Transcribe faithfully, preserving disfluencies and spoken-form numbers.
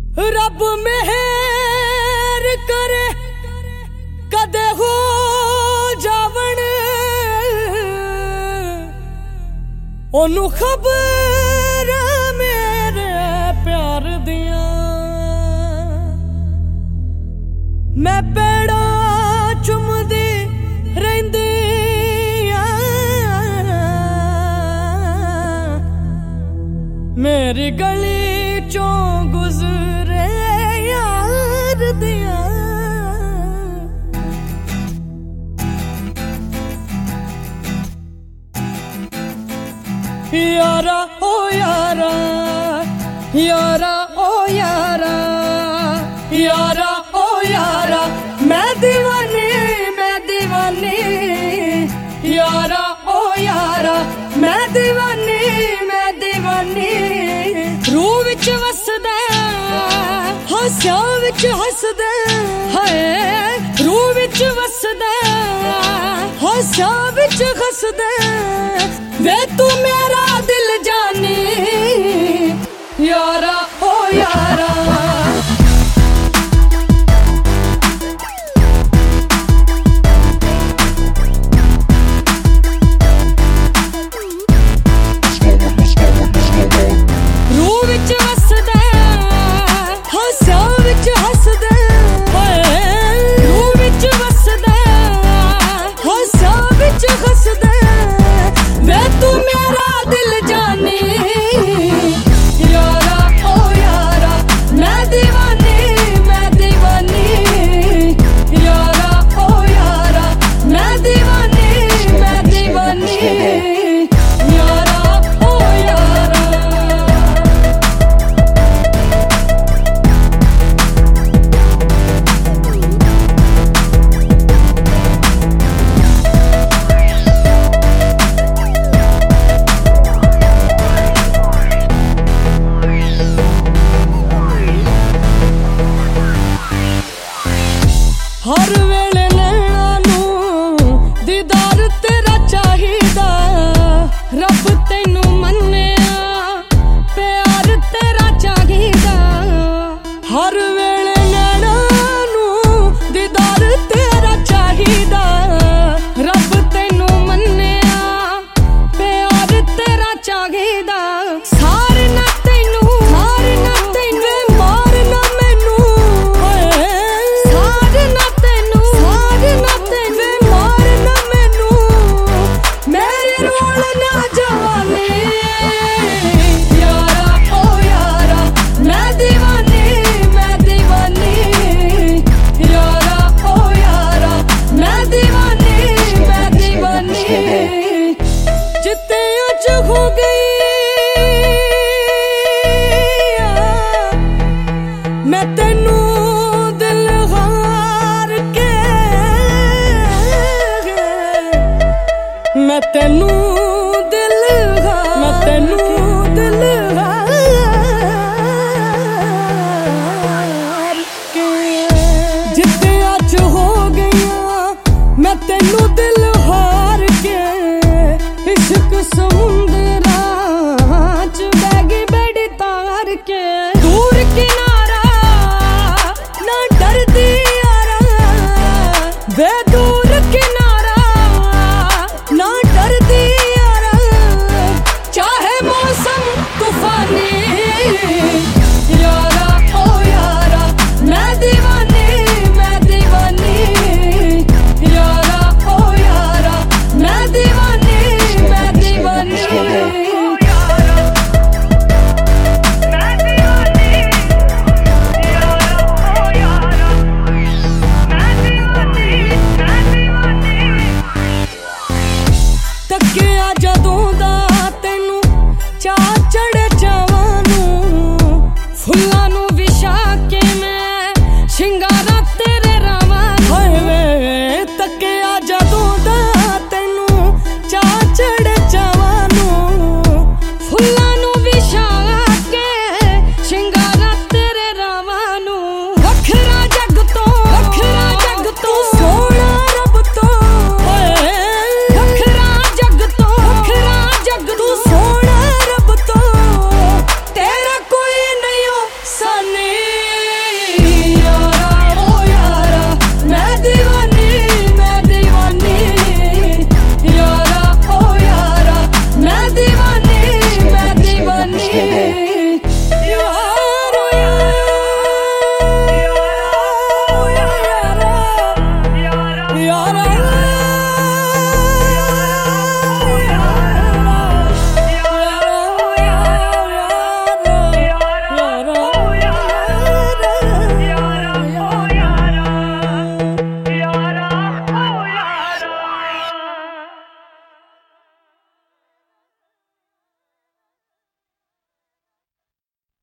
रब मेहर करे कदे हो जावण ओनू खबर मेरे प्यार दिया। मैं पेड़ा चुमदी रहिंदी मेरी गली चों गुजरे यार दिया। यारा ओ यारा यारा ओ यारा यारा ओ यारा मैं दीवानी मैं दीवानी यारा ओ यारा मैं दीवानी मैं दीवानी। रूह विच वसदा हास्यां विच हसदा हाय रूह विच वसदा हास्यां विच हसदा वे तू मेरा दिल जानी यारा ओ यारा। रूह विच वसदा हास्यां विच हसदा रूह विच वसदा हास्यां विच हसदा वे तू मेरा दिल जानी यारा ओ यारा मैं दीवानी मैं दीवानी यारा ओ यारा मैं दीवानी मैं दीवानी यारा ओ यारा। हर वेले नैना नू दीदार तेरा चाहिदा रब तैनू मन्निया प्यार तेरा चाहिदा। हर वेले नैना नू दीदार तेरा चाहिदा रब तैनू मन्निया प्यार तेरा चाहिदा। सारे ना तैनू सारे ना तैनू मार ना मैनू सारे ना सारे ना तैनू मार ना मैनू मेरे रोल ना जवानी यारा ओ यारा मैं दीवानी मैं दीवानी यारा ओ यारा मैं दीवानी मैं दीवानी। जिते अज हो गई मैं तेनू दिल हार के मैं तेनू दिल मैं तेनू दिल हार के जिते अज हो गईया मैं तेनू दिल हार के इश्क समुंदरा च बैगी बेड़ी तार के दूर किनारा ना डरदी यारा वे